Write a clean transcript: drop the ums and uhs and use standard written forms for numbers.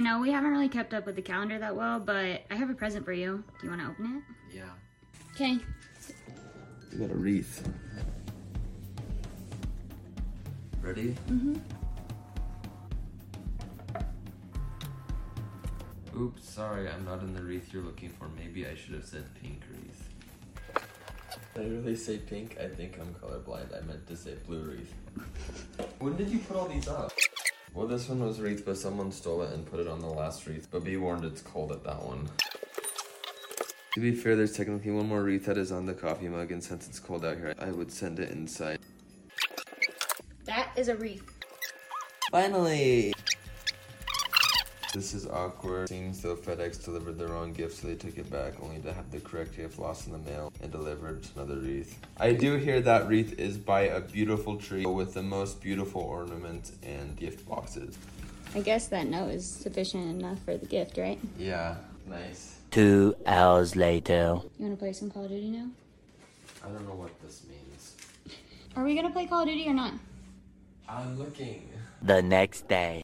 know we haven't really kept up with the calendar that well, but I have a present for you. Do you want to open it? Yeah. Okay. You got a wreath. Ready? Mm-hmm. Oops, sorry, I'm not in the wreath you're looking for. Maybe I should have said pink wreath. Did I really say pink? I think I'm colorblind. I meant to say blue wreath. When did you put all these up? Well, this one was wreath, but someone stole it and put it on the last wreath. But be warned, it's cold at that one. To be fair, there's technically one more wreath that is on the coffee mug, and since it's cold out here, I would send it inside. That is a wreath. Finally! This is awkward. Seems though FedEx delivered the wrong gift, so they took it back, only to have the correct gift lost in the mail and delivered another wreath. I do hear that wreath is by a beautiful tree with the most beautiful ornaments and gift boxes. I guess that note is sufficient enough for the gift, right? Yeah, nice. 2 hours later. You want to play some Call of Duty now? I don't know what this means. Are we going to play Call of Duty or not? I'm looking. The next day.